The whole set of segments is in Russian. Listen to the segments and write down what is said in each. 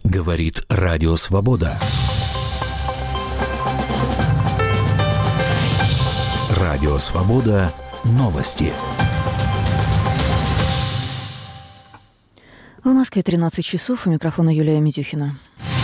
Говорит Радио Свобода. Радио Свобода. Новости. В Москве 13 часов. У микрофона Юлия Митюхина.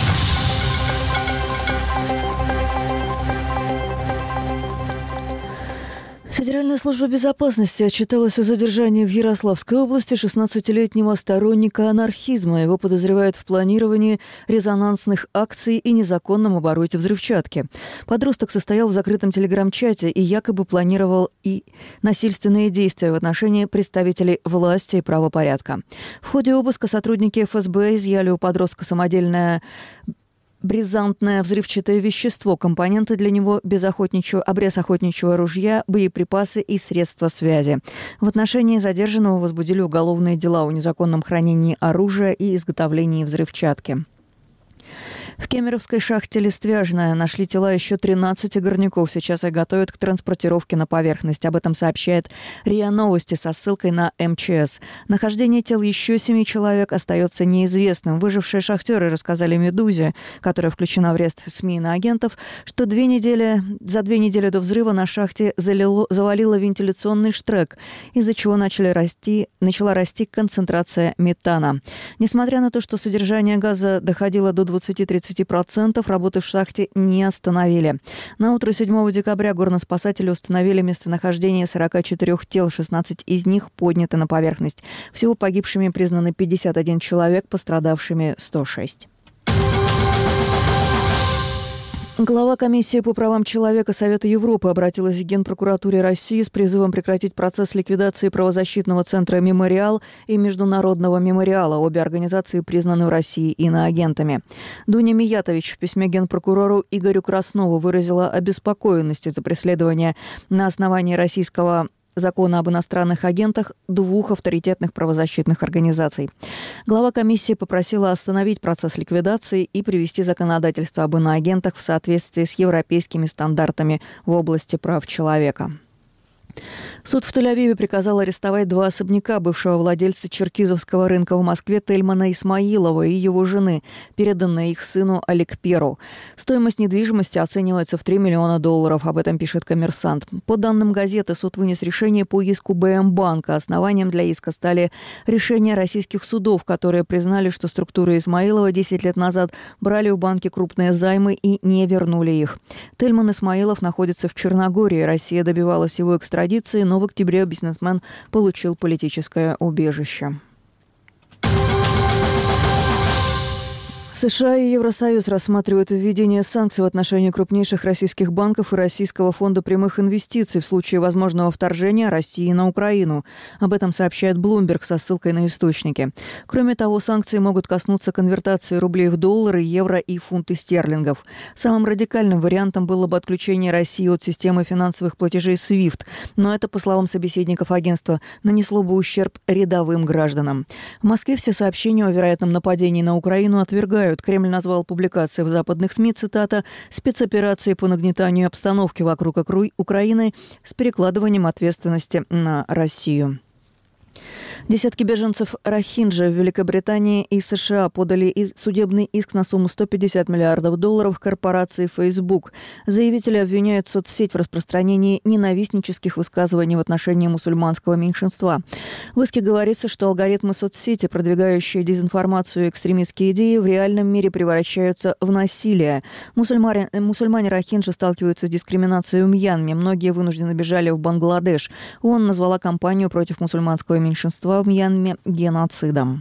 Федеральная служба безопасности отчиталась о задержании в Ярославской области 16-летнего сторонника анархизма. Его подозревают в планировании резонансных акций и незаконном обороте взрывчатки. Подросток состоял в закрытом телеграм-чате и якобы планировал и насильственные действия в отношении представителей власти и правопорядка. В ходе обыска сотрудники ФСБ изъяли у подростка самодельное бризантное взрывчатое вещество, компоненты для него, обрез охотничьего ружья, боеприпасы и средства связи. В отношении задержанного возбудили уголовные дела о незаконном хранении оружия и изготовлении взрывчатки. В Кемеровской шахте «Листвяжная» нашли тела еще 13 горняков. Сейчас их готовят к транспортировке на поверхность. Об этом сообщает РИА Новости со ссылкой на МЧС. Нахождение тел еще 7 человек остается неизвестным. Выжившие шахтеры рассказали «Медузе», которая включена в реестр СМИ иноагентов, что за 2 недели до взрыва на шахте завалило вентиляционный штрек, из-за чего начала расти концентрация метана. Несмотря на то, что содержание газа доходило до 20-30%, работы в шахте не остановили. На утро 7 декабря горноспасатели установили местонахождение 44 тел, 16 из них подняты на поверхность. Всего погибшими признаны 51 человек, пострадавшими 106. Глава комиссии по правам человека Совета Европы обратилась к Генпрокуратуре России с призывом прекратить процесс ликвидации правозащитного центра «Мемориал» и Международного мемориала. Обе организации признаны в России иноагентами. Дуня Миятович в письме генпрокурору Игорю Краснову выразила обеспокоенность из-за преследования на основании российского закона об иностранных агентах 2 авторитетных правозащитных организаций. Глава комиссии попросила остановить процесс ликвидации и привести законодательство об иноагентах в соответствии с европейскими стандартами в области прав человека. Суд в Тель-Авиве приказал арестовать 2 особняка бывшего владельца черкизовского рынка в Москве Тельмана Исмаилова и его жены, переданные их сыну Аликперу. Стоимость недвижимости оценивается в $3 миллиона. Об этом пишет «Коммерсант». По данным газеты, суд вынес решение по иску БМ-банка. Основанием для иска стали решения российских судов, которые признали, что структуры Исмаилова 10 лет назад брали у банки крупные займы и не вернули их. Тельман Исмаилов находится в Черногории. Россия добивалась его экстрадиции, но в октябре бизнесмен получил политическое убежище. США и Евросоюз рассматривают введение санкций в отношении крупнейших российских банков и Российского фонда прямых инвестиций в случае возможного вторжения России на Украину. Об этом сообщает Bloomberg со ссылкой на источники. Кроме того, санкции могут коснуться конвертации рублей в доллары, евро и фунты стерлингов. Самым радикальным вариантом было бы отключение России от системы финансовых платежей SWIFT, но это, по словам собеседников агентства, нанесло бы ущерб рядовым гражданам. В Москве все сообщения о вероятном нападении на Украину отвергают. Кремль назвал публикации в западных СМИ, цитата, «спецоперацией по нагнетанию обстановки вокруг Украины с перекладыванием ответственности на Россию». Десятки беженцев Рохинджа в Великобритании и США подали судебный иск на сумму $150 миллиардов корпорации Facebook. Заявители обвиняют соцсеть в распространении ненавистнических высказываний в отношении мусульманского меньшинства. В иске говорится, что алгоритмы соцсети, продвигающие дезинформацию и экстремистские идеи, в реальном мире превращаются в насилие. Мусульмане Рохинджа сталкиваются с дискриминацией в Мьянме. Многие вынуждены бежали в Бангладеш. ООН назвала кампанию против мусульманского меньшинства в Мьянме геноцидом.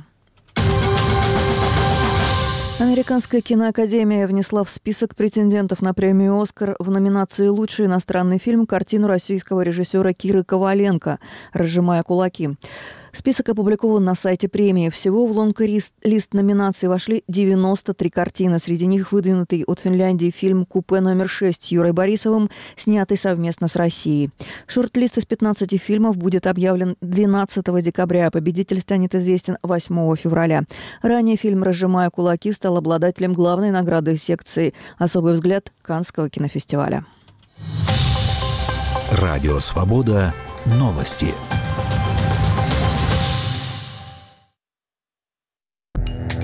Американская киноакадемия внесла в список претендентов на премию «Оскар» в номинации «Лучший иностранный фильм» картину российского режиссера Киры Коваленко «Разжимая кулаки». Список опубликован на сайте премии. Всего в лонг-лист номинаций вошли 93 картины. Среди них выдвинутый от Финляндии фильм «Купе номер 6» с Юрой Борисовым, снятый совместно с Россией. Шорт-лист из 15 фильмов будет объявлен 12 декабря. Победитель станет известен 8 февраля. Ранее фильм «Разжимая кулаки» стал обладателем главной награды секции «Особый взгляд» Каннского кинофестиваля. Радио «Свобода». Новости.